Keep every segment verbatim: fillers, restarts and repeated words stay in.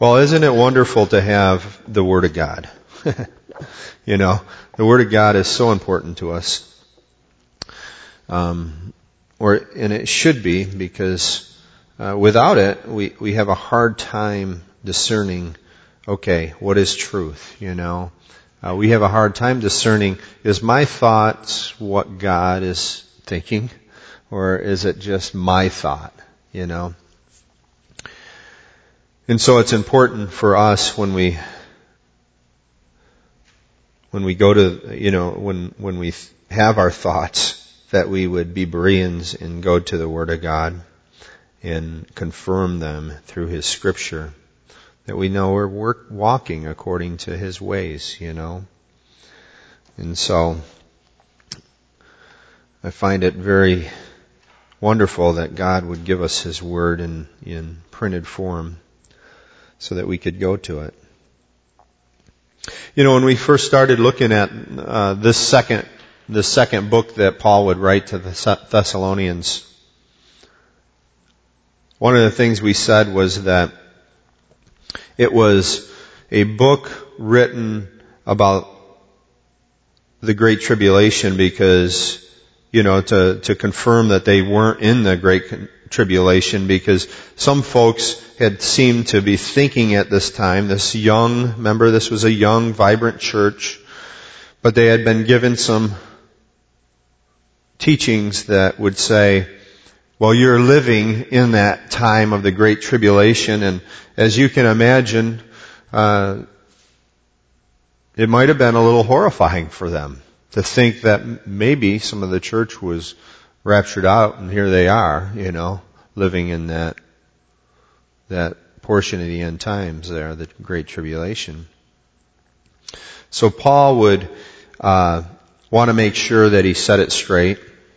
Well, isn't it wonderful to have the Word of God? You know, the Word of God is so important to us. Um, or, and it should be, because uh, without it, we, we have a hard time discerning, okay, what is truth, you know? Uh, we have a hard time discerning, is my thoughts what God is thinking, or is it just my thought, you know? And so it's important for us when we when we go to, you know, when when we have our thoughts, that we would be Bereans and go to the Word of God and confirm them through His Scripture, that we know we're work, walking according to His ways, you know. And so I find it very wonderful that God would give us His Word in, in printed form, so that we could go to it. You know, when we first started looking at uh, this second, the second book that Paul would write to the Thessalonians, one of the things we said was that it was a book written about the Great Tribulation, because, you know, to, to confirm that they weren't in the Great Tribulation, because some folks had seemed to be thinking at this time, this young, remember this was a young, vibrant church, but they had been given some teachings that would say, well, you're living in that time of the Great Tribulation, and as you can imagine, uh, it might have been a little horrifying for them to think that maybe some of the church was raptured out, and here they are, you know, living in that that portion of the end times there, the Great Tribulation. So Paul would uh, want to make sure that he set it straight,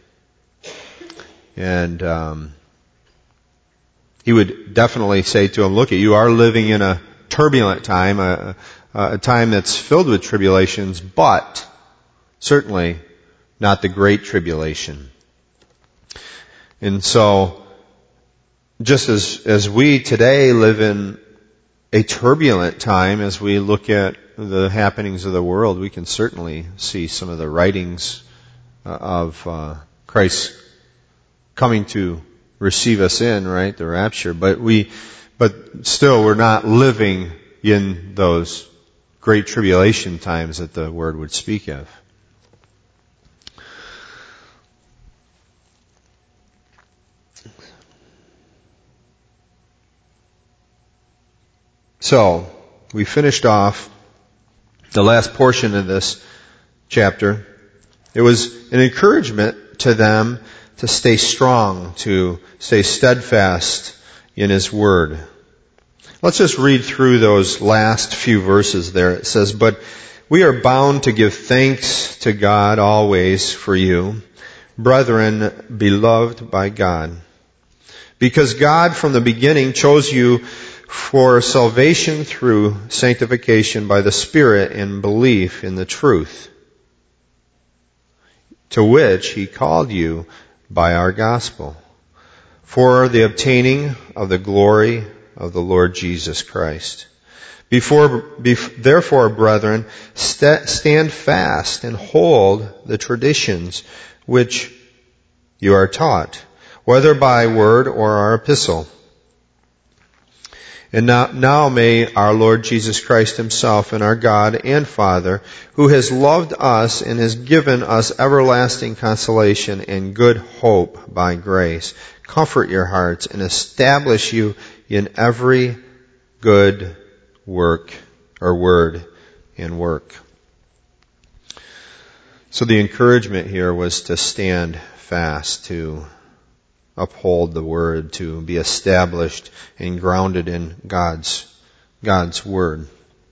and um, he would definitely say to him, look, you are living in a turbulent time, a, a time that's filled with tribulations, but certainly not the Great Tribulation. And so, just as, as we today live in a turbulent time, as we look at the happenings of the world, we can certainly see some of the writings uh, of uh, Christ coming to receive us in, right, the rapture. But we, but still, we're not living in those great tribulation times that the Word would speak of. So, we finished off the last portion of this chapter. It was an encouragement to them to stay strong, to stay steadfast in His Word. Let's just read through those last few verses there. It says, but we are bound to give thanks to God always for you, brethren, beloved by God, because God from the beginning chose you for salvation through sanctification by the Spirit and belief in the truth, to which He called you by our gospel, for the obtaining of the glory of the Lord Jesus Christ. Before, bef- therefore, brethren, st- stand fast and hold the traditions which you are taught, whether by word or our epistle. And now, now may our Lord Jesus Christ Himself and our God and Father, who has loved us and has given us everlasting consolation and good hope by grace, comfort your hearts and establish you in every good work or word and work. So the encouragement here was to stand fast, to uphold the Word, to be established and grounded in God's God's Word.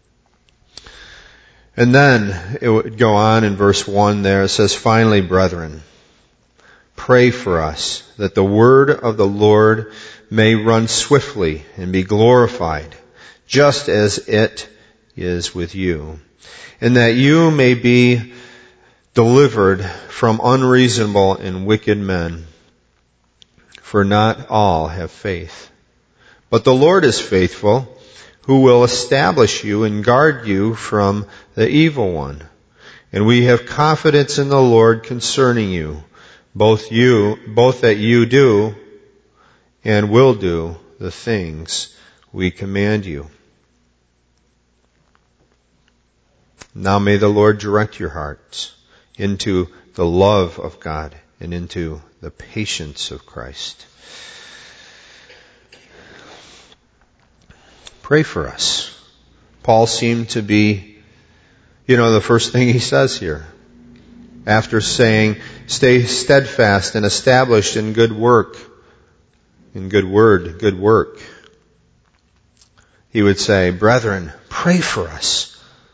And then it would go on in verse one there. It says, finally, brethren, pray for us that the word of the Lord may run swiftly and be glorified, just as it is with you, and that you may be delivered from unreasonable and wicked men. For not all have faith. But the Lord is faithful, who will establish you and guard you from the evil one. And we have confidence in the Lord concerning you, both you, both that you do and will do the things we command you. Now may the Lord direct your hearts into the love of God and into the patience of Christ. Pray for us. Paul seemed to be, you know, the first thing he says here, after saying, stay steadfast and established in good work, in good word, good work, he would say, brethren, pray for us.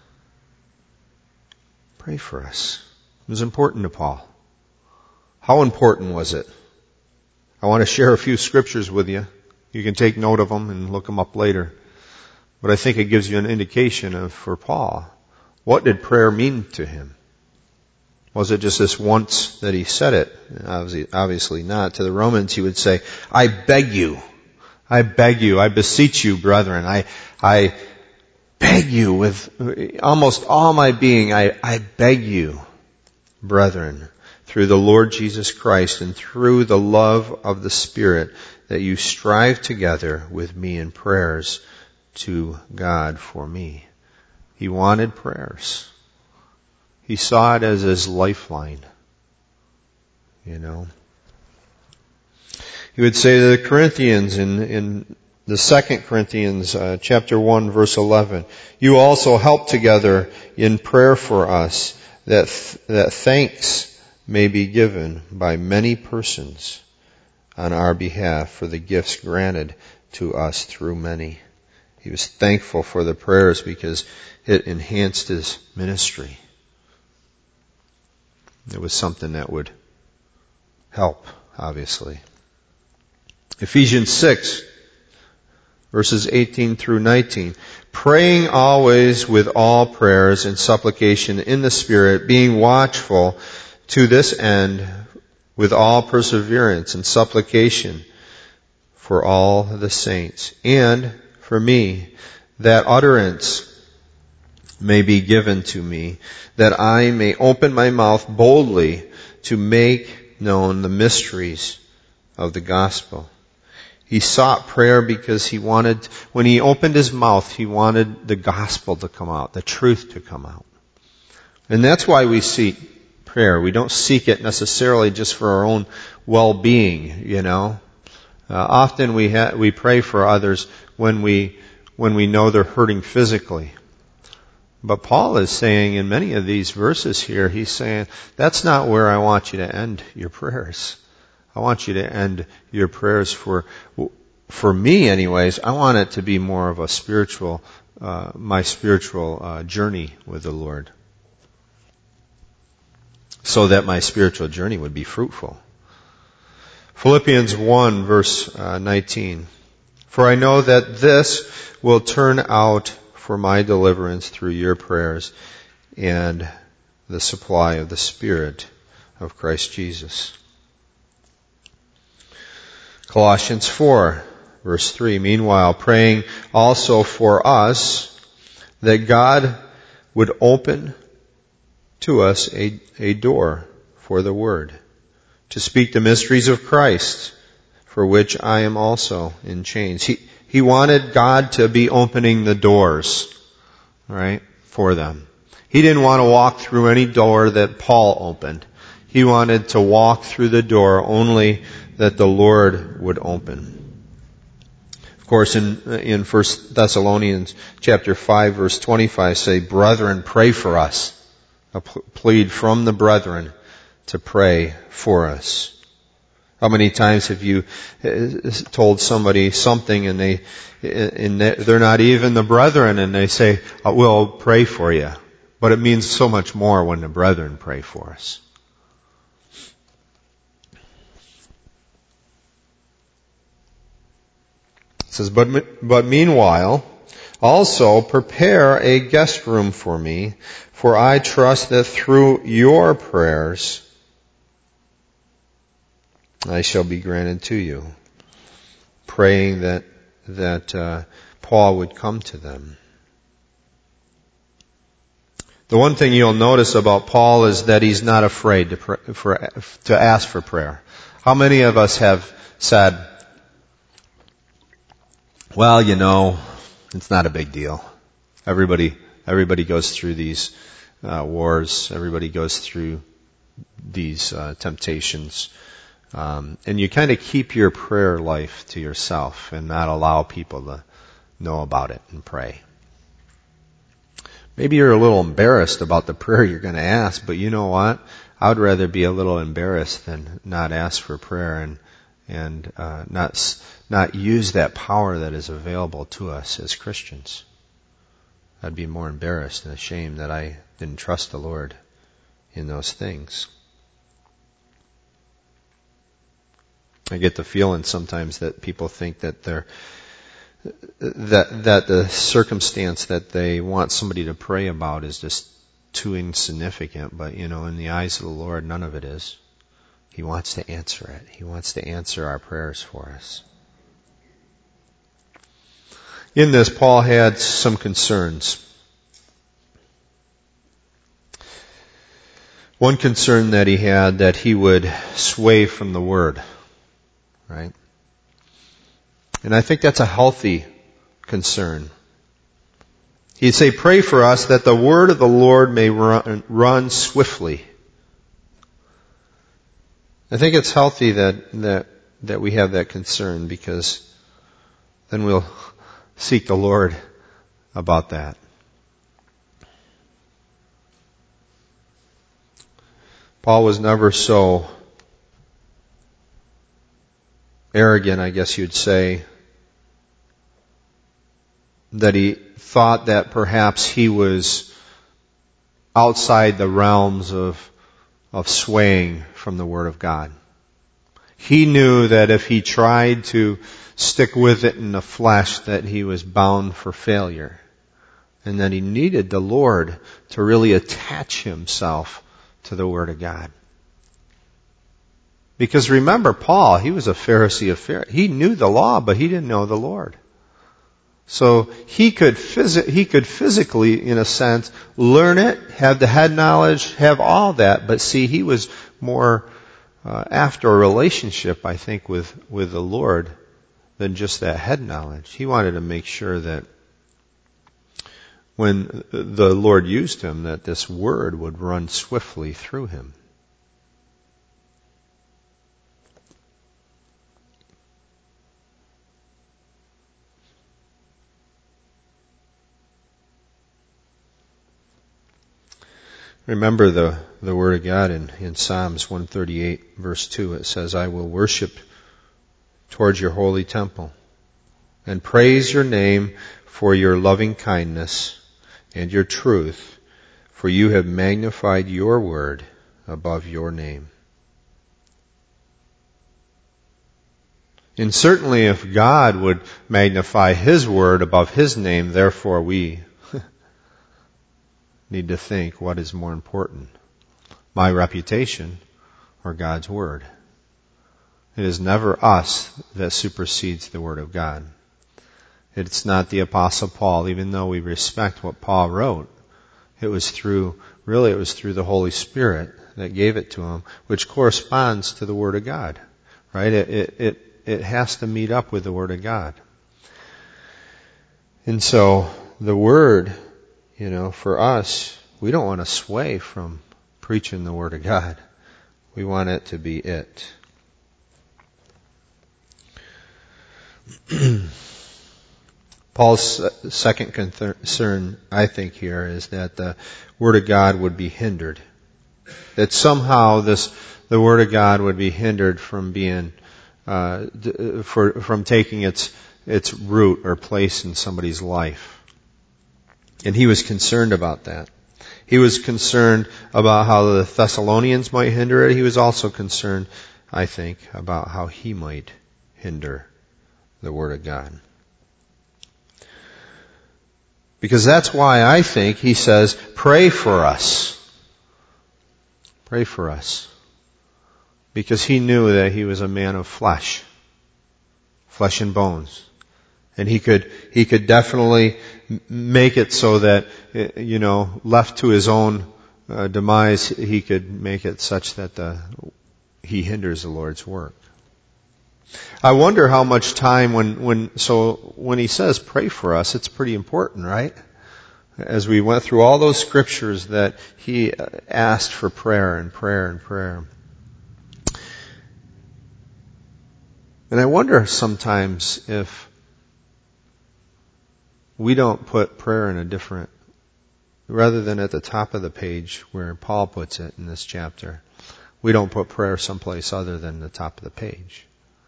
Pray for us. It was important to Paul. How important was it? I want to share a few scriptures with you. You can take note of them and look them up later. But I think it gives you an indication of, for Paul, what did prayer mean to him? Was it just this once that he said it? Obviously, obviously not. To the Romans he would say, I beg you, I beg you, I beseech you, brethren, I, I beg you with almost all my being, I, I beg you, brethren, through the Lord Jesus Christ and through the love of the Spirit, that you strive together with me in prayers to God for me. He wanted prayers. He saw it as his lifeline. You know. He would say to the Corinthians in, in the Second Corinthians uh, chapter one verse eleven, you also help together in prayer for us, that th- that thanks may be given by many persons on our behalf for the gifts granted to us through many. He was thankful for the prayers because it enhanced his ministry. It was something that would help, obviously. Ephesians six, verses eighteen through nineteen. Praying always with all prayers and supplication in the Spirit, being watchful to this end with all perseverance and supplication for all the saints, and for me, that utterance may be given to me, that I may open my mouth boldly to make known the mysteries of the gospel. He sought prayer because he wanted, when he opened his mouth, he wanted the gospel to come out, the truth to come out. And that's why we seek prayer. We don't seek it necessarily just for our own well-being, you know. Uh, often we ha- we pray for others when we when we know they're hurting physically. But Paul is saying in many of these verses here, he's saying, that's not where I want you to end your prayers. I want you to end your prayers for, for me anyways, I want it to be more of a spiritual, uh, my spiritual uh, journey with the Lord. So that my spiritual journey would be fruitful. Philippians one verse uh, nineteen. For I know that this will turn out for my deliverance through your prayers and the supply of the Spirit of Christ Jesus. Colossians four, verse three. Meanwhile, praying also for us that God would open to us a, a door for the Word, to speak the mysteries of Christ, for which I am also in chains. He, he wanted God to be opening the doors, right, for them. He didn't want to walk through any door that Paul opened. He wanted to walk through the door only that the Lord would open. Of course, in, in First Thessalonians chapter five, verse twenty-five, say, brethren, pray for us. A plead from the brethren to pray for us. How many times have you told somebody something and they, and they're not even the brethren and they say, we'll pray for you. But it means so much more when the brethren pray for us. It says, but, but meanwhile, also prepare a guest room for me, for I trust that through your prayers I shall be granted to you. Praying that that uh, Paul would come to them. The one thing you'll notice about Paul is that he's not afraid to, pray, for, to ask for prayer. How many of us have said, well, you know, it's not a big deal. Everybody, everybody goes through these uh, wars. Everybody goes through these uh, temptations. Um, and you kind of keep your prayer life to yourself and not allow people to know about it and pray. Maybe you're a little embarrassed about the prayer you're going to ask, but you know what? I would rather be a little embarrassed than not ask for prayer and and uh, not not use that power that is available to us as Christians. I'd be more embarrassed and ashamed that I didn't trust the Lord in those things. I get the feeling sometimes that people think that they're that that the circumstance that they want somebody to pray about is just too insignificant, but you know, in the eyes of the Lord, none of it is. He wants to answer it. He wants to answer our prayers for us. In this, Paul had some concerns. One concern that he had, that he would sway from the Word, right? And I think that's a healthy concern. He'd say, pray for us that the word of the Lord may run, run swiftly. I think it's healthy that, that, that we have that concern, because then we'll seek the Lord about that. Paul was never so arrogant, I guess you'd say, that he thought that perhaps he was outside the realms of of swaying from the Word of God. He knew that if he tried to stick with it in the flesh, that he was bound for failure, and that he needed the Lord to really attach himself to the Word of God. Because remember, Paul, he was a Pharisee of Pharisees. He knew the law, but he didn't know the Lord. So he could phys- he could physically, in a sense, learn it, have the head knowledge, have all that. But see, he was more uh, after a relationship, I think, with, with the Lord than just that head knowledge. He wanted to make sure that when the Lord used him, that this word would run swiftly through him. Remember the, the Word of God in, in Psalms one thirty-eight, verse two. It says, I will worship towards your holy temple and praise your name for your loving kindness and your truth, for you have magnified your word above your name. And certainly if God would magnify His word above His name, therefore we need to think, what is more important? My reputation or God's word? It is never us that supersedes the Word of God. It's not the Apostle Paul, even though we respect what Paul wrote. It was through, really it was through the Holy Spirit that gave it to him, which corresponds to the Word of God. Right? It, it, it, it has to meet up with the Word of God. And so, the Word, you know, for us, we don't want to sway from preaching the Word of God. We want it to be it. Paul's second concern, I think, here is that the Word of God would be hindered. That somehow this, the Word of God would be hindered from being, uh, for, from taking its, its root or place in somebody's life. And he was concerned about that. He was concerned about how the Thessalonians might hinder it. He was also concerned, I think, about how he might hinder the Word of God. Because that's why I think he says, pray for us. Pray for us. Because he knew that he was a man of flesh. Flesh and bones. And he could, he could definitely make it so that, you know, left to his own uh, demise, he could make it such that the, he hinders the Lord's work. I wonder how much time when, when, so when he says pray for us, it's pretty important, right? As we went through all those scriptures that he asked for prayer and prayer and prayer. And I wonder sometimes if we don't put prayer in a different, rather than at the top of the page where Paul puts it in this chapter, we don't put prayer someplace other than the top of the page.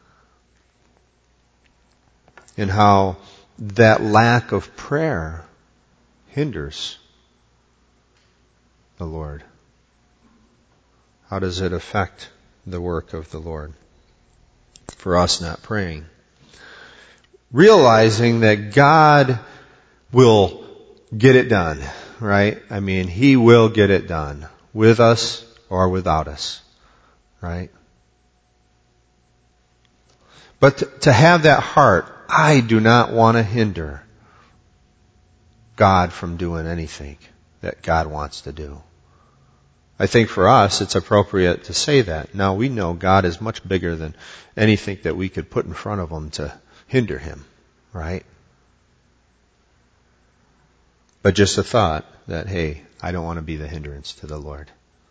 And how that lack of prayer hinders the Lord. How does it affect the work of the Lord? For us not praying. Realizing that God will get it done, right? I mean, He will get it done. With us or without us, right? But to, to have that heart, I do not want to hinder God from doing anything that God wants to do. I think for us, it's appropriate to say that. Now we know God is much bigger than anything that we could put in front of Him to hinder Him, right? But just a thought that, hey, I don't want to be the hindrance to the Lord.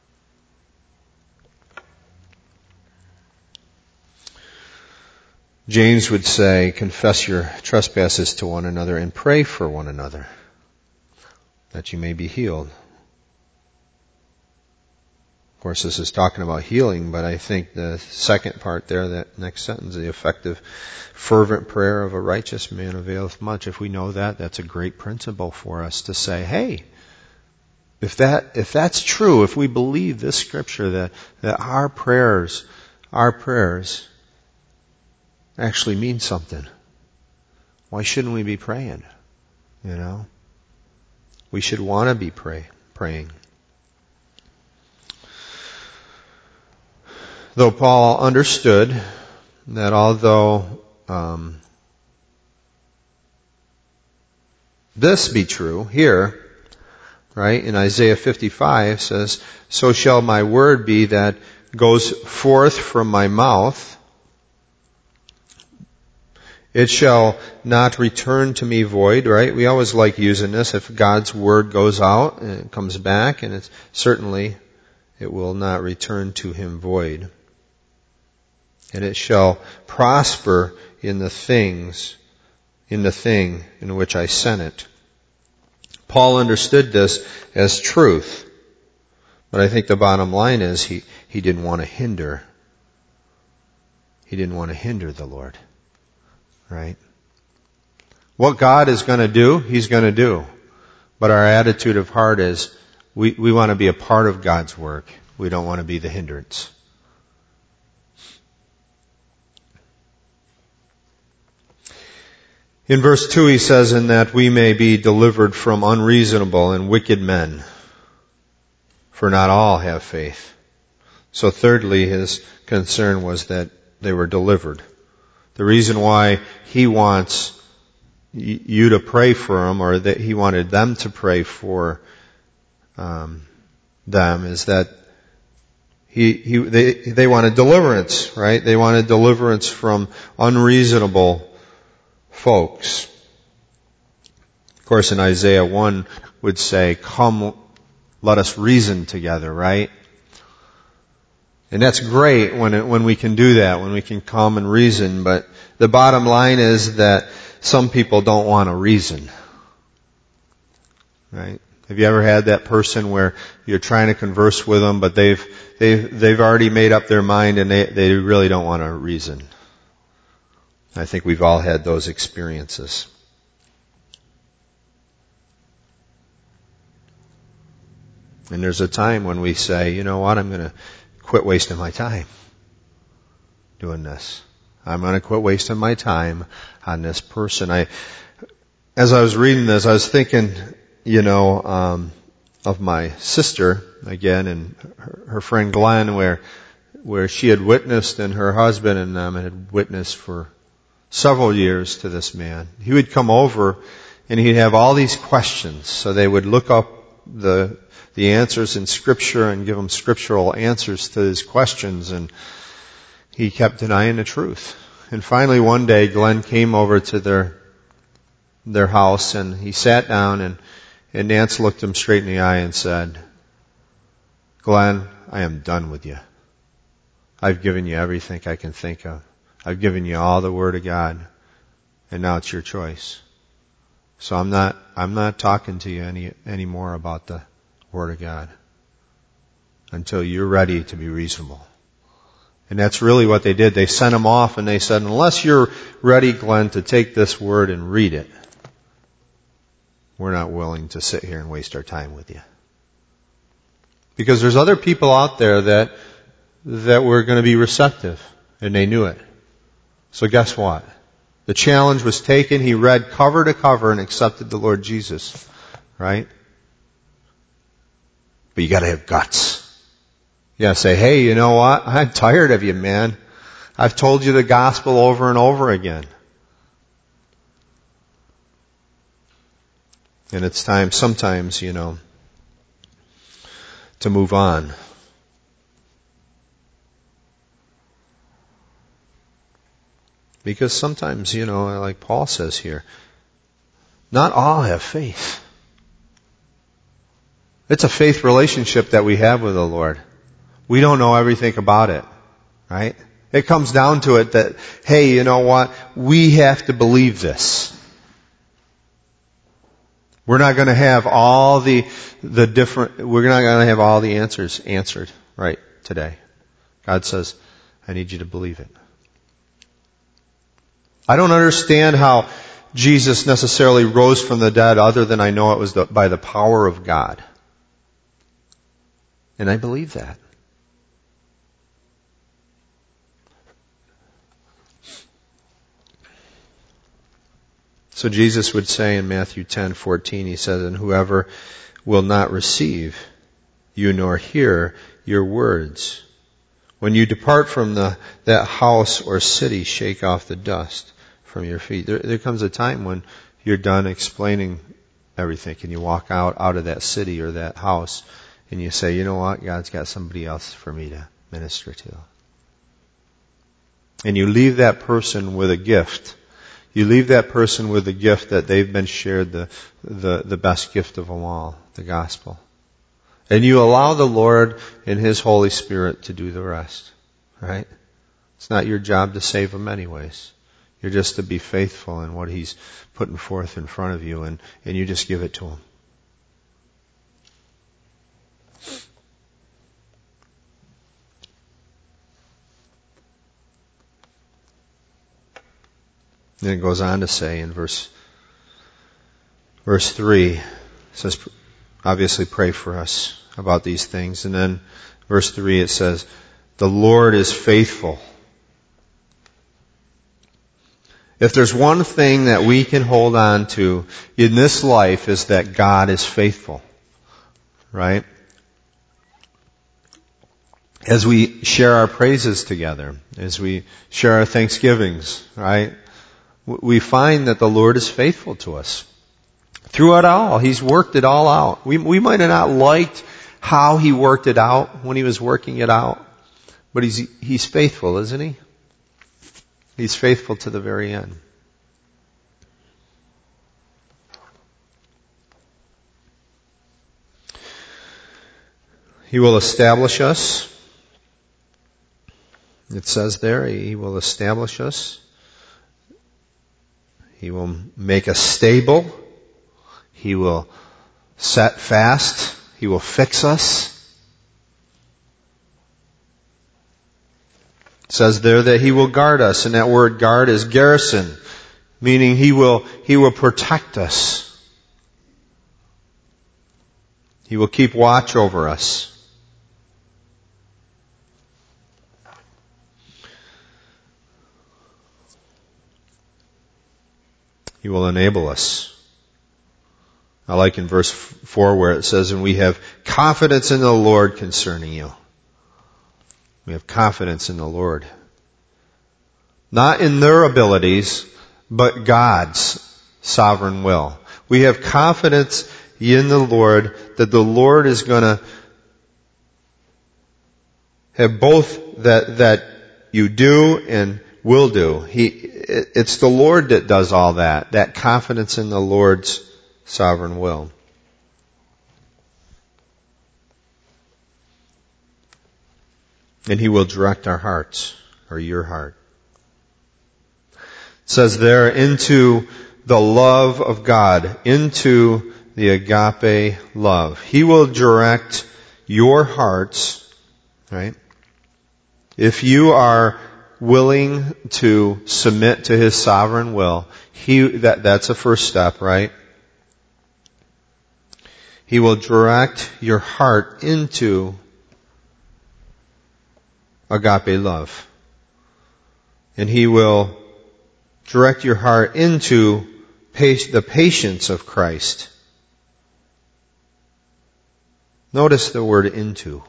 James would say, confess your trespasses to one another and pray for one another, that you may be healed. Of course, this is talking about healing, but I think the second part there, that next sentence, the effective, fervent prayer of a righteous man availeth much. If we know that, that's a great principle for us to say, hey, if that, if that's true, if we believe this scripture that, that our prayers, our prayers actually mean something, why shouldn't we be praying? You know? We should want to be pray, praying. Though Paul understood that although um, this be true here, right, in Isaiah fifty-five says, so shall my word be that goes forth from my mouth. It shall not return to me void, right? We always like using this. If God's word goes out and it comes back, and it's certainly it will not return to Him void. And it shall prosper in the things, in the thing in which I sent it. Paul understood this as truth. But I think the bottom line is he, he didn't want to hinder. He didn't want to hinder the Lord. Right? What God is going to do, He's going to do. But our attitude of heart is we, we want to be a part of God's work. We don't want to be the hindrance. In verse two he says, in that we may be delivered from unreasonable and wicked men, for not all have faith. So thirdly, his concern was that they were delivered. The reason why he wants you to pray for them, or that he wanted them to pray for um, them, is that he, he they they wanted deliverance, right? They wanted deliverance from unreasonable folks. Of course, in Isaiah one would say, come, let us reason together, right? And that's great when it, when we can do that, when we can come and reason, but the bottom line is that some people don't want to reason. Right? Have you ever had that person where you're trying to converse with them, but they've they've they've already made up their mind and they they really don't want to reason? I think we've all had those experiences. And there's a time when we say, you know what, I'm going to quit wasting my time doing this. I'm going to quit wasting my time on this person. I, as I was reading this, I was thinking, you know, um, of my sister again and her, her friend Glenn, where where she had witnessed and her husband and them had witnessed for several years to this man. He would come over and he'd have all these questions. So they would look up the the answers in Scripture and give him scriptural answers to his questions, and he kept denying the truth. And finally one day Glenn came over to their their house and he sat down, and, and Nance looked him straight in the eye and said, "Glenn, I am done with you. I've given you everything I can think of. I've given you all the Word of God, and now it's your choice. So I'm not, I'm not talking to you any, anymore about the Word of God until you're ready to be reasonable." And that's really what they did. They sent him off and they said, "Unless you're ready, Glenn, to take this Word and read it, we're not willing to sit here and waste our time with you." Because there's other people out there that, that were going to be receptive, and they knew it. So guess what? The challenge was taken. He read cover to cover and accepted the Lord Jesus. Right? But you gotta have guts. You gotta say, "Hey, you know what? I'm tired of you, man. I've told you the gospel over and over again. And it's time sometimes, you know, to move on." Because sometimes, you know, like Paul says here, not all have faith. It's a faith relationship that we have with the Lord. We don't know everything about it, right? It comes down to it that, hey, you know what? We have to believe this. We're not going to have all the, the different, we're not going to have all the answers answered right today. God says, I need you to believe it. I don't understand how Jesus necessarily rose from the dead other than I know it was the, by the power of God. And I believe that. So Jesus would say in Matthew ten fourteen, he says, "And whoever will not receive you nor hear your words, when you depart from the, that house or city, shake off the dust from your feet." There, there comes a time when you're done explaining everything and you walk out, out of that city or that house and you say, "You know what? God's got somebody else for me to minister to." And you leave that person with a gift. You leave that person with the gift that they've been shared the, the, the best gift of them all, the gospel. And you allow the Lord and His Holy Spirit to do the rest. Right? It's not your job to save them anyways. You're just to be faithful in what He's putting forth in front of you, and, and you just give it to Him. And it goes on to say in verse verse three, it says, obviously pray for us about these things. And then verse three it says, "The Lord is faithful." If there's one thing that we can hold on to in this life is that God is faithful. Right? As we share our praises together, as we share our thanksgivings, right? We find that the Lord is faithful to us. Through it all, He's worked it all out. We, we might have not liked how He worked it out when He was working it out, but He's, He's faithful, isn't He? He's faithful to the very end. He will establish us. It says there, He will establish us. He will make us stable. He will set fast. He will fix us. It says there that He will guard us, and that word guard is garrison, meaning He will, He will protect us. He will keep watch over us. He will enable us. I like in verse four where it says, "And we have confidence in the Lord concerning you." We have confidence in the Lord. Not in their abilities, but God's sovereign will. We have confidence in the Lord that the Lord is going to have both that, that you do and will do. He, it's the Lord that does all that, that confidence in the Lord's sovereign will. And He will direct our hearts, or your heart. It says there, into the love of God, into the agape love. He will direct your hearts, right? If you are willing to submit to His sovereign will, He, that, that's a first step, right? He will direct your heart into agape love. And He will direct your heart into the patience of Christ. Notice the word into.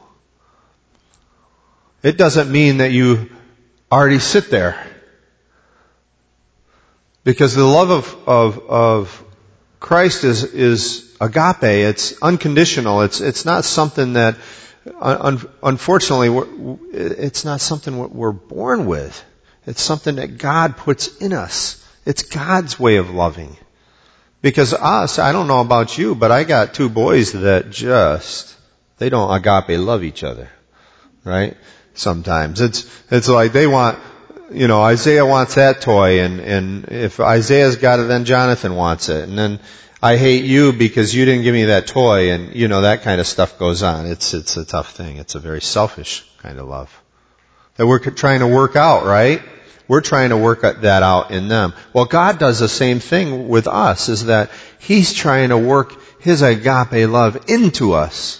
It doesn't mean that you already sit there. Because the love of, of, of Christ is, is agape. It's unconditional. It's, it's not something that, un, unfortunately, we're, it's not something we're born with. It's something that God puts in us. It's God's way of loving. Because us, I don't know about you, but I got two boys that just, they don't agape love each other. Right? Sometimes. It's, it's like they want, you know, Isaiah wants that toy, and, and if Isaiah's got it, then Jonathan wants it. And then I hate you because you didn't give me that toy, and, you know, that kind of stuff goes on. It's, it's a tough thing. It's a very selfish kind of love that we're trying to work out, right? We're trying to work that out in them. Well, God does the same thing with us, is that He's trying to work His agape love into us.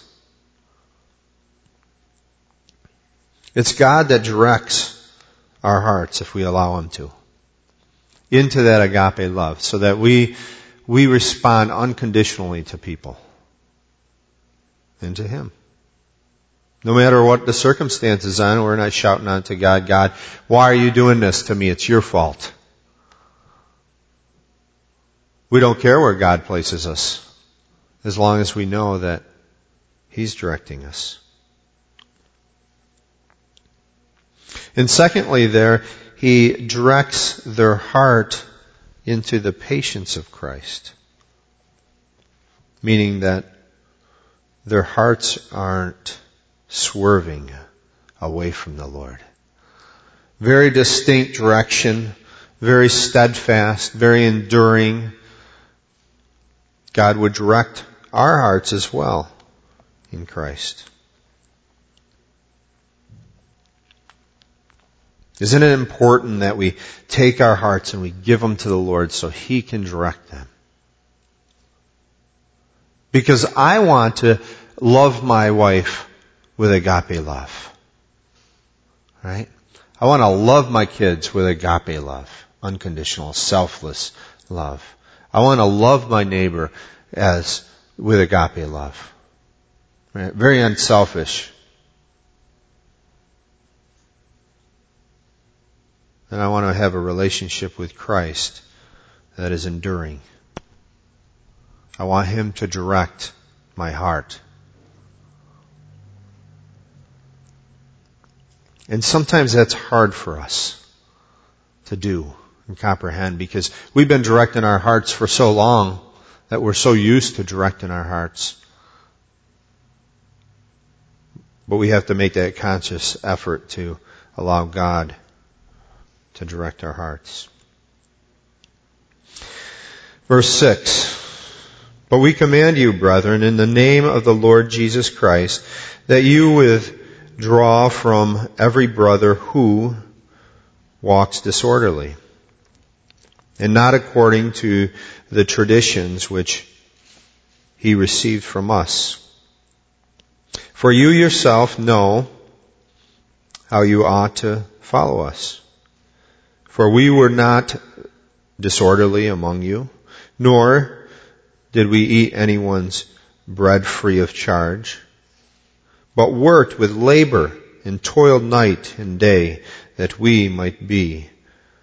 It's God that directs our hearts, if we allow Him to, into that agape love, so that we, we respond unconditionally to people and to Him. No matter what the circumstances are, we're not shouting out to God, God, why are you doing this to me? It's your fault. We don't care where God places us, as long as we know that He's directing us. And secondly there, He directs their heart into the patience of Christ. Meaning that their hearts aren't swerving away from the Lord. Very distinct direction, very steadfast, very enduring. God would direct our hearts as well in Christ. Isn't it important that we take our hearts and we give them to the Lord so He can direct them? Because I want to love my wife with agape love. Right? I want to love my kids with agape love. Unconditional, selfless love. I want to love my neighbor as with agape love. Right? Very unselfish. And I want to have a relationship with Christ that is enduring. I want Him to direct my heart. And sometimes that's hard for us to do and comprehend, because we've been directing our hearts for so long that we're so used to directing our hearts. But we have to make that conscious effort to allow God to direct our hearts. Verse six. But we command you, brethren, in the name of the Lord Jesus Christ, that you withdraw from every brother who walks disorderly, and not according to the traditions which he received from us. For you yourself know how you ought to follow us. For we were not disorderly among you, nor did we eat anyone's bread free of charge, but worked with labor and toiled night and day that we might be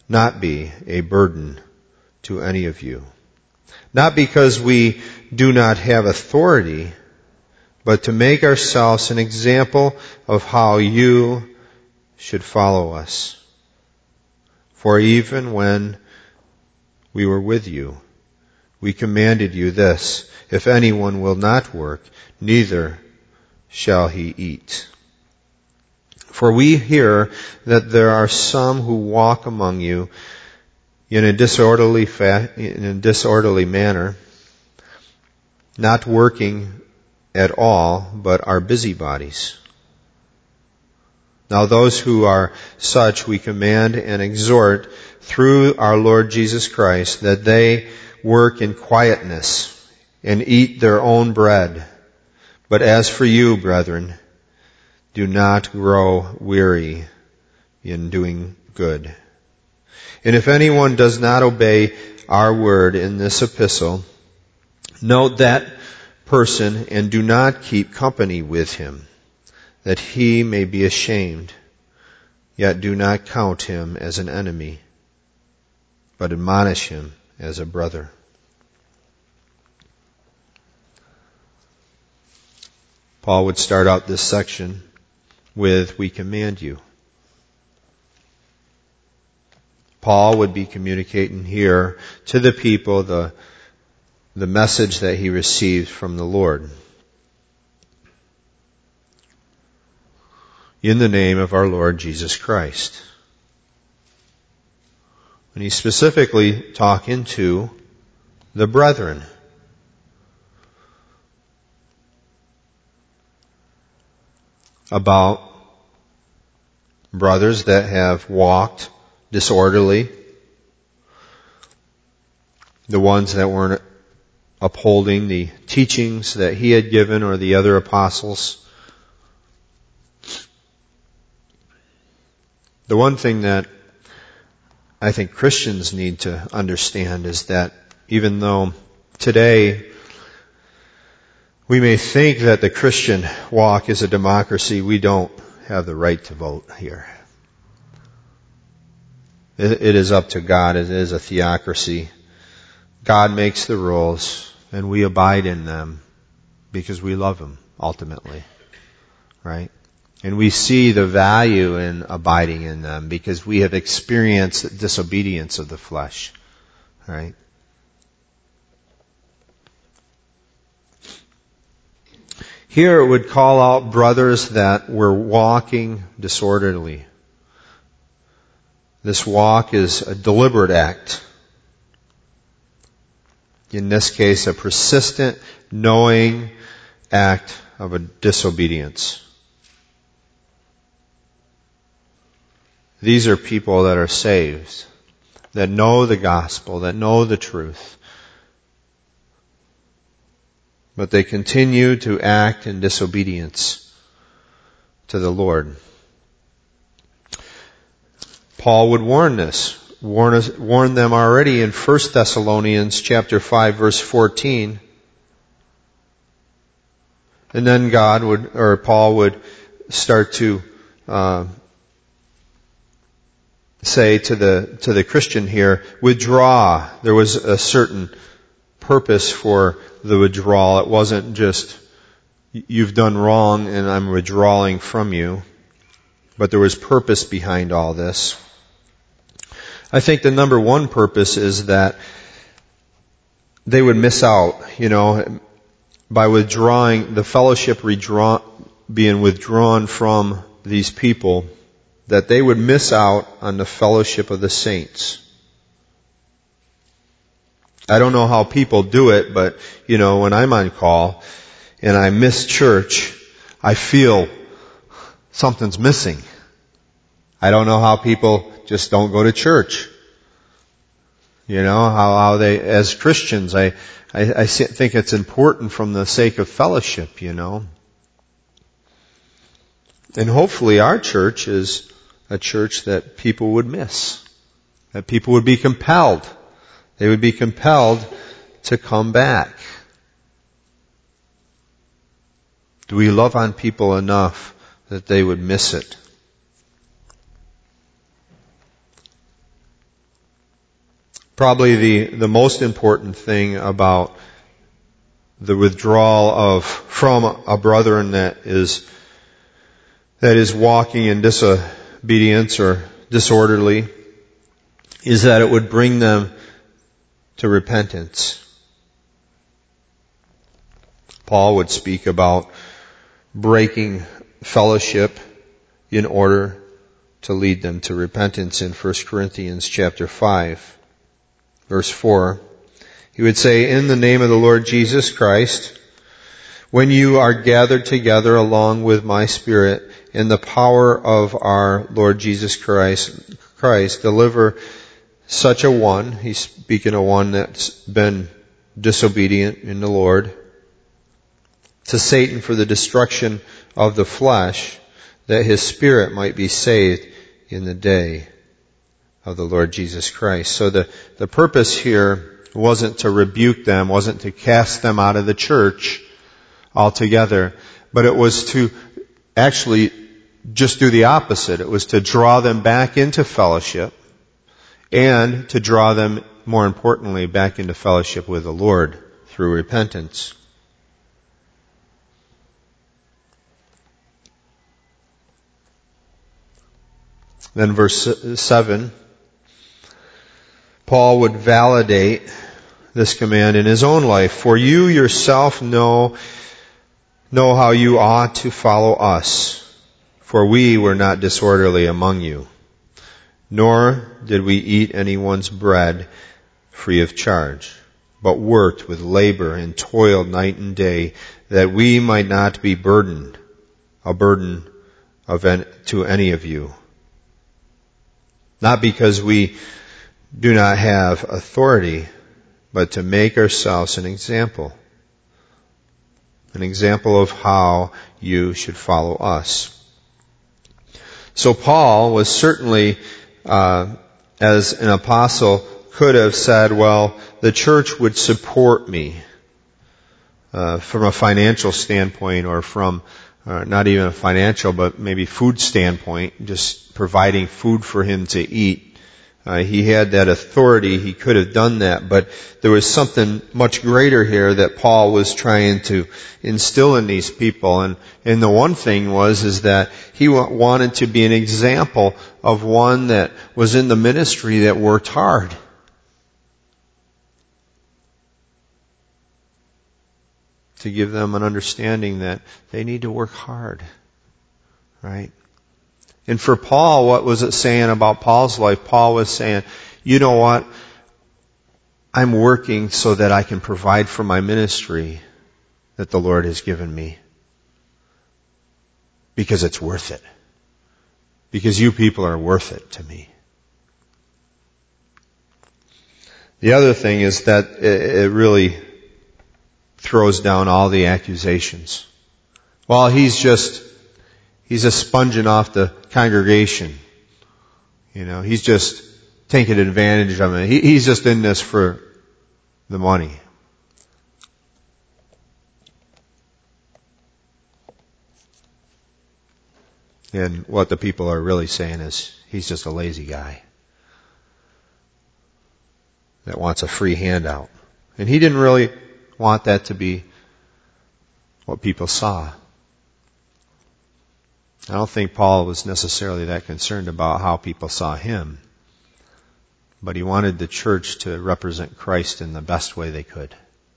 not be a burden to any of you. Not because we do not have authority, but to make ourselves an example of how you should follow us. For even when we were with you, we commanded you this: if anyone will not work, neither shall he eat. For we hear that there are some who walk among you in a disorderly fa- in a disorderly manner, not working at all, but are busybodies. Now those who are such we command and exhort through our Lord Jesus Christ that they work in quietness and eat their own bread. But as for you, brethren, do not grow weary in doing good. And if anyone does not obey our word in this epistle, note that person and do not keep company with him, that he may be ashamed. Yet do not count him as an enemy, but admonish him as a brother. Paul would start out this section with, we command you. Paul would be communicating here to the people the, the message that he received from the Lord. In the name of our Lord Jesus Christ. And he's specifically talking to the brethren. About brothers that have walked disorderly, the ones that weren't upholding the teachings that he had given or the other apostles. The one thing that I think Christians need to understand is that even though today we may think that the Christian walk is a democracy, we don't have the right to vote here. It is up to God. It is a theocracy. God makes the rules, and we abide in them because we love Him, ultimately. Right? And we see the value in abiding in them because we have experienced disobedience of the flesh. Right? Here it would call out brothers that were walking disorderly. This walk is a deliberate act. In this case, a persistent, knowing act of a disobedience. These are people that are saved, that know the gospel, that know the truth. But they continue to act in disobedience to the Lord. Paul would warn this, warn, us, warn them already in First Thessalonians chapter five, verse fourteen. And then God would, or Paul would start to uh, say to the to the Christian here, withdraw. There was a certain purpose for the withdrawal. It wasn't just, you've done wrong and I'm withdrawing from you. But there was purpose behind all this. I think the number one purpose is that they would miss out, you know, by withdrawing, the fellowship redraw, being withdrawn from these people, that they would miss out on the fellowship of the saints. I don't know how people do it, but, you know, when I'm on call and I miss church, I feel something's missing. I don't know how people just don't go to church. You know, how, how they, as Christians, I, I, I think it's important from the sake of fellowship, you know. And hopefully our church is a church that people would miss. That people would be compelled. They would be compelled to come back. Do we love on people enough that they would miss it? Probably the, the most important thing about the withdrawal of from a brethren that is that is walking in disobedience or disorderly is that it would bring them to repentance. Paul would speak about breaking fellowship in order to lead them to repentance in First Corinthians chapter five, verse four. He would say, in the name of the Lord Jesus Christ, when you are gathered together along with my Spirit in the power of our Lord Jesus Christ, Christ, deliver such a one, he's speaking of one that's been disobedient in the Lord, to Satan for the destruction of the flesh, that his spirit might be saved in the day of the Lord Jesus Christ. So the, the purpose here wasn't to rebuke them, wasn't to cast them out of the church altogether, but it was to actually just do the opposite. It was to draw them back into fellowship and to draw them, more importantly, back into fellowship with the Lord through repentance. Then verse seven, Paul would validate this command in his own life. For you yourself know, know how you ought to follow us, for we were not disorderly among you, nor did we eat anyone's bread free of charge, but worked with labor and toiled night and day, that we might not be burdened, a burden of any, to any of you. Not because we do not have authority, but to make ourselves an example. An example of how you should follow us. So Paul was certainly, uh, as an apostle, could have said, well, the church would support me uh, from a financial standpoint, or from uh, not even a financial, but maybe food standpoint, just providing food for him to eat. Uh, he had that authority. He could have done that, but there was something much greater here that Paul was trying to instill in these people. And, and the one thing was, is that he wanted to be an example of one that was in the ministry that worked hard. To give them an understanding that they need to work hard. Right? And for Paul, what was it saying about Paul's life? Paul was saying, you know what? I'm working so that I can provide for my ministry that the Lord has given me. Because it's worth it. Because you people are worth it to me. The other thing is that it really throws down all the accusations. Well, he's just He's just sponging off the congregation. You know, he's just taking advantage of it. He, he's just in this for the money. And what the people are really saying is, he's just a lazy guy that wants a free handout. And he didn't really want that to be what people saw. I don't think Paul was necessarily that concerned about how people saw him, but he wanted the church to represent Christ in the best way they could.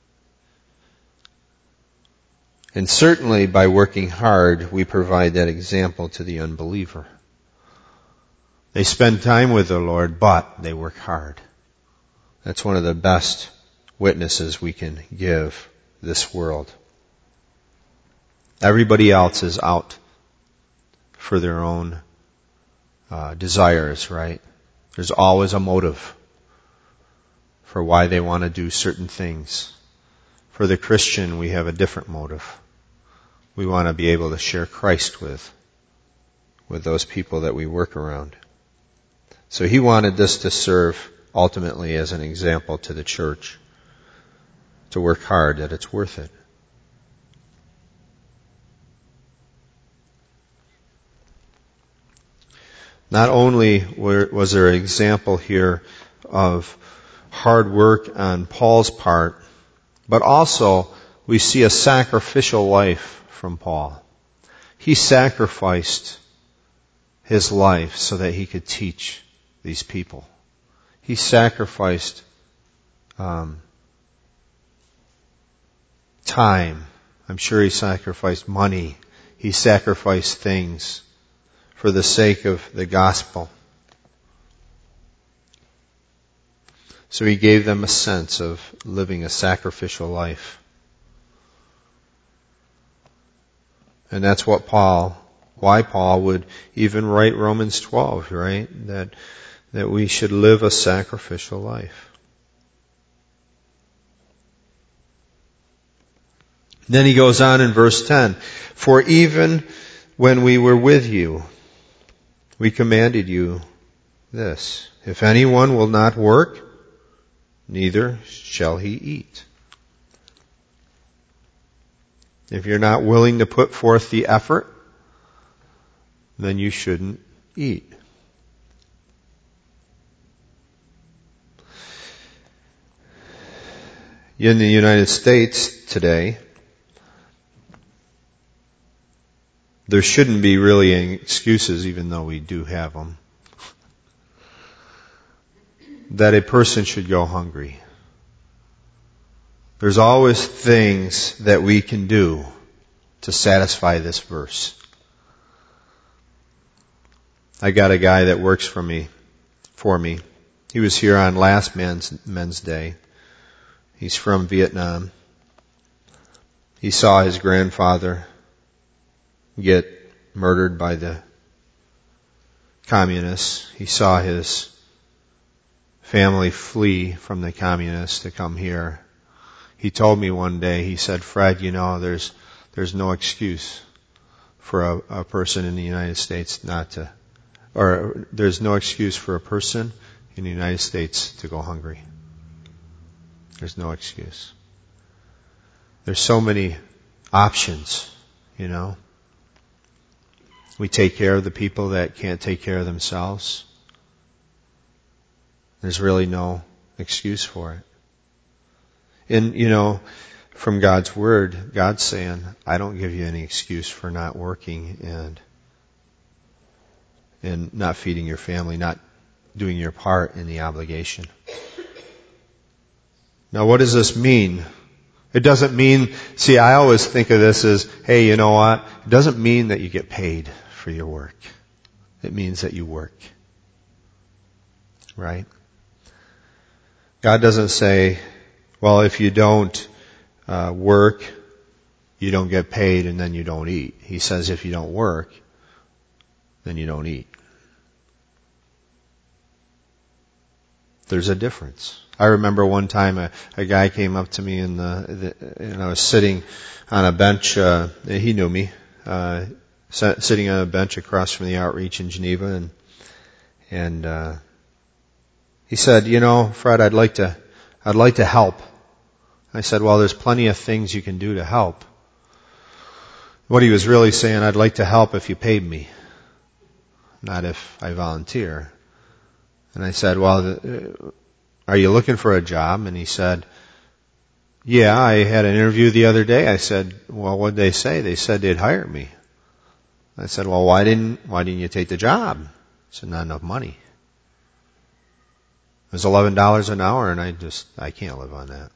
And certainly by working hard, we provide that example to the unbeliever. They spend time with the Lord, but they work hard. That's one of the best witnesses we can give this world. Everybody else is out for their own uh, desires, right? There's always a motive for why they want to do certain things. For the Christian, we have a different motive. We want to be able to share Christ with, with those people that we work around. So he wanted this to serve ultimately as an example to the church, to work hard, that it's worth it. Not only was there an example here of hard work on Paul's part, but also we see a sacrificial life from Paul. He sacrificed his life so that he could teach these people. He sacrificed um, time. I'm sure he sacrificed money. He sacrificed things for the sake of the gospel. So he gave them a sense of living a sacrificial life. And that's what Paul, why Paul would even write Romans twelve, right? That, that we should live a sacrificial life. Then he goes on in verse ten, for even when we were with you, we commanded you this, if anyone will not work, neither shall he eat. If you're not willing to put forth the effort, then you shouldn't eat. In the United States today, there shouldn't be really any excuses, even though we do have them, that a person should go hungry. There's always things that we can do to satisfy this verse. I got a guy that works for me, for me. He was here on last Men's, Men's Day. He's from Vietnam. He saw his grandfather get murdered by the communists. He saw his family flee from the communists to come here. He told me one day, he said, Fred, you know, there's there's no excuse for a, a person in the United States not to, or there's no excuse for a person in the United States to go hungry. There's no excuse. There's so many options, you know. We take care of the people that can't take care of themselves. There's really no excuse for it. And, you know, from God's Word, God's saying, I don't give you any excuse for not working and and not feeding your family, not doing your part in the obligation. Now, what does this mean? It doesn't mean, see, I always think of this as, hey, you know what? It doesn't mean that you get paid for your work. It means that you work. Right? God doesn't say, well, if you don't uh, work, you don't get paid and then you don't eat. He says if you don't work, then you don't eat. There's a difference. I remember one time a, a guy came up to me in the, the and I was sitting on a bench. Uh, he knew me, uh, sitting on a bench across from the outreach in Geneva, and and uh, he said, "You know, Fred, I'd like to, I'd like to help." I said, "Well, there's plenty of things you can do to help." What he was really saying, I'd like to help if you paid me, not if I volunteer. And I said, well, are you looking for a job? And he said, yeah, I had an interview the other day. I said, well, what'd they say? They said they'd hire me. I said, well, why didn't, why didn't you take the job? He said, not enough money. It was eleven dollars an hour and I just, I can't live on that.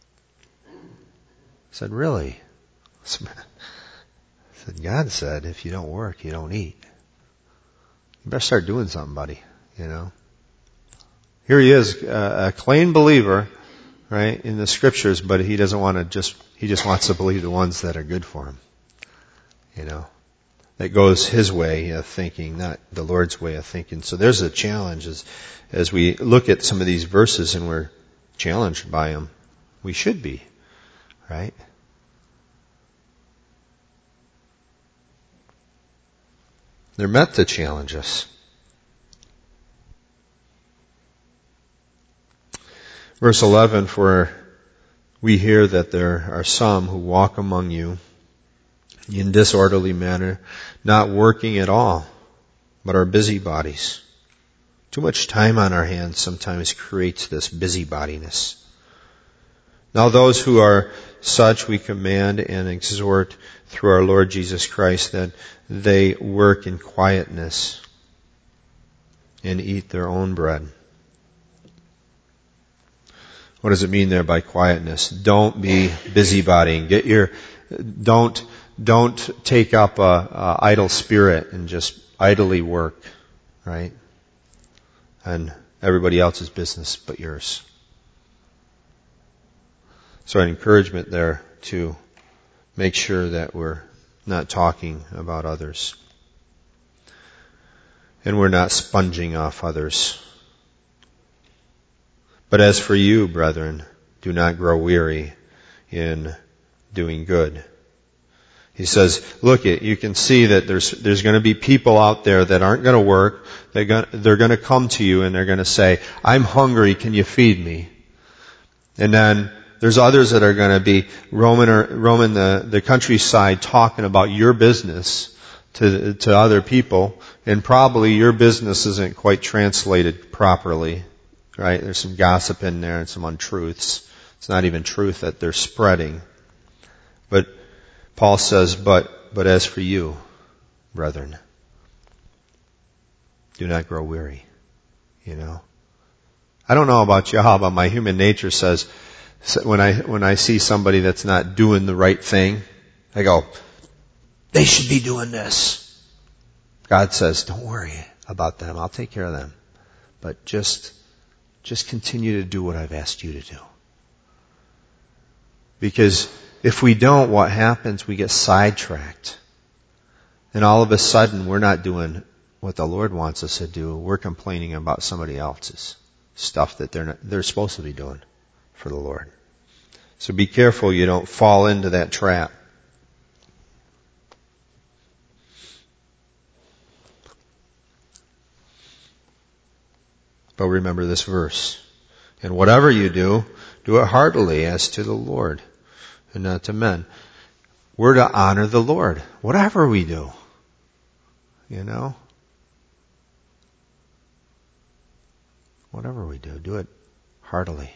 I said, really? I said, God said, if you don't work, you don't eat. You better start doing something, buddy, you know. Here he is, a plain believer, right, in the scriptures, but he doesn't want to just, he just wants to believe the ones that are good for him. You know, that goes his way of thinking, not the Lord's way of thinking. So there's a challenge as, as we look at some of these verses and we're challenged by them. We should be, right? They're meant to challenge us. Verse eleven, for we hear that there are some who walk among you in disorderly manner, not working at all, but are busybodies. Too much time on our hands sometimes creates this busybodiness. Now those who are such we command and exhort through our Lord Jesus Christ that they work in quietness and eat their own bread. What does it mean there by quietness? Don't be busybodying. Get your, don't, don't take up a, a idle spirit and just idly work, right? And everybody else's business but yours. So an encouragement there to make sure that we're not talking about others. And we're not sponging off others. But as for you, brethren, do not grow weary in doing good. He says, look, it, you can see that there's there's going to be people out there that aren't going to work. They're going, they're going to come to you and they're going to say, I'm hungry, can you feed me? And then there's others that are going to be roaming, or, roaming the, the countryside talking about your business to, to other people, and probably your business isn't quite translated properly. Right? There's some gossip in there and some untruths. It's not even truth that they're spreading. But Paul says, but, but as for you, brethren, do not grow weary. You know? I don't know about y'all, but my human nature says, when I, when I see somebody that's not doing the right thing, I go, they should be doing this. God says, don't worry about them. I'll take care of them. But just Just continue to do what I've asked you to do. Because if we don't, what happens? We get sidetracked. And all of a sudden, we're not doing what the Lord wants us to do. We're complaining about somebody else's stuff that they're not, they're supposed to be doing for the Lord. So be careful you don't fall into that trap. But remember this verse. And whatever you do, do it heartily as to the Lord and not to men. We're to honor the Lord. Whatever we do. You know? Whatever we do, do it heartily.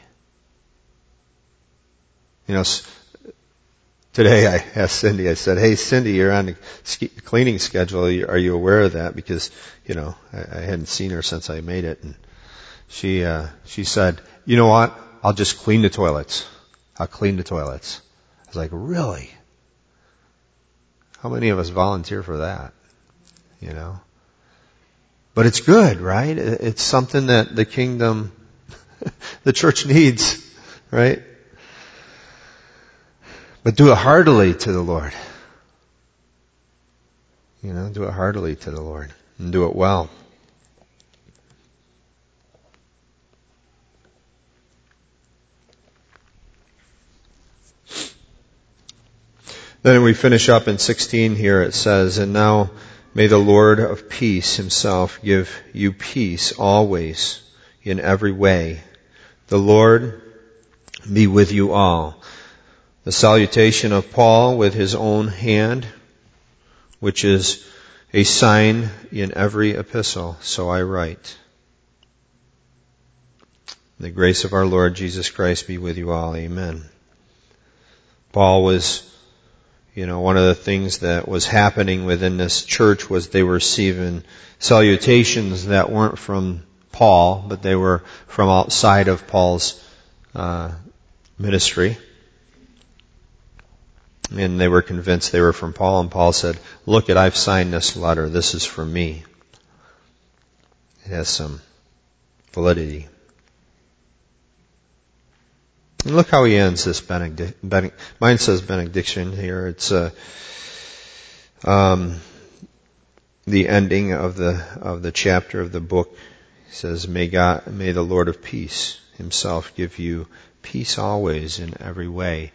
You know, today I asked Cindy, I said, hey Cindy, you're on the cleaning schedule. Are you aware of that? Because, you know, I, I hadn't seen her since I made it. And She, uh, she said, you know what? I'll just clean the toilets. I'll clean the toilets. I was like, really? How many of us volunteer for that? You know? But it's good, right? It's something that the kingdom, the church needs, right? But do it heartily to the Lord. You know, do it heartily to the Lord. And do it well. Then we finish up in sixteen here. It says, and now may the Lord of peace himself give you peace always in every way. The Lord be with you all. The salutation of Paul with his own hand, which is a sign in every epistle. So I write. The grace of our Lord Jesus Christ be with you all. Amen. Paul was You know, one of the things that was happening within this church was they were receiving salutations that weren't from Paul, but they were from outside of Paul's uh, ministry. And they were convinced they were from Paul, and Paul said, look it, I've signed this letter. This is from me. It has some validity. And look how he ends this benediction. Benedict, mine says benediction here. It's uh, um, the ending of the of the chapter of the book. He says, "May God, may the Lord of peace himself give you peace always in every way."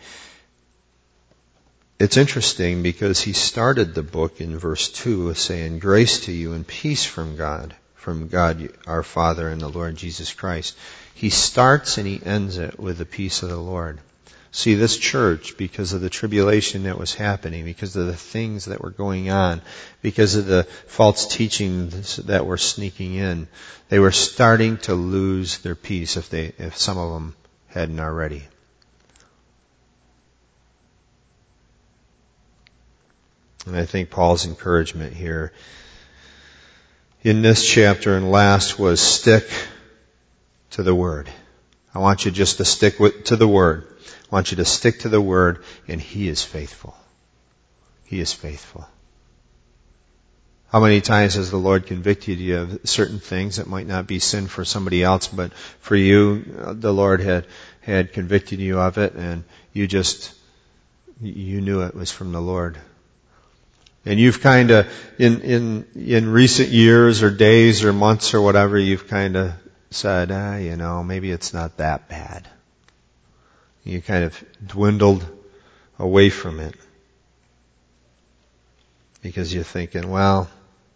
It's interesting because he started the book in verse two saying, "Grace to you and peace from God, from God our Father and the Lord Jesus Christ." He starts and he ends it with the peace of the Lord. See, this church, because of the tribulation that was happening, because of the things that were going on, because of the false teachings that were sneaking in, they were starting to lose their peace if they, if some of them hadn't already. And I think Paul's encouragement here in this chapter and last was stick to the Word. I want you just to stick with, to the Word. I want you to stick to the Word, and He is faithful. He is faithful. How many times has the Lord convicted you of certain things that might not be sin for somebody else, but for you, the Lord had, had convicted you of it, and you just, you knew it was from the Lord. And you've kind of, in, in, in recent years or days or months or whatever, you've kind of said, ah, you know, maybe it's not that bad. You kind of dwindled away from it. Because you're thinking, well,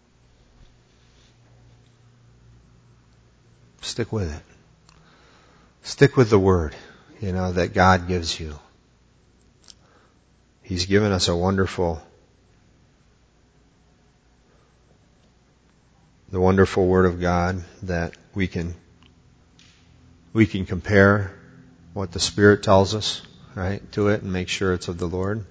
stick with it. Stick with the Word, you know, that God gives you. He's given us a wonderful, the wonderful Word of God that we can, we can compare what the Spirit tells us, right, to it and make sure it's of the Lord.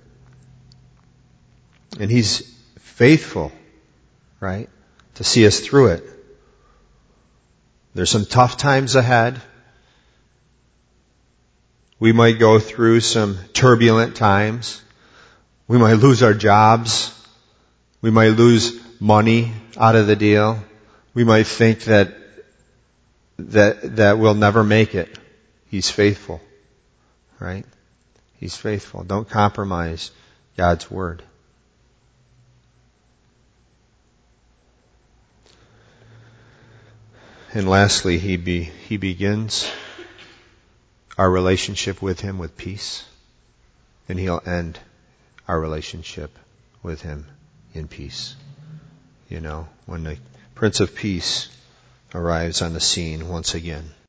And He's faithful, right, to see us through it. There's some tough times ahead. We might go through some turbulent times. We might lose our jobs. We might lose money out of the deal. We might think that that that we'll never make it. He's faithful, right? He's faithful. Don't compromise God's Word. And lastly, he be, he begins our relationship with Him with peace, and He'll end our relationship with Him in peace. You know, when the Prince of Peace arrives on the scene once again.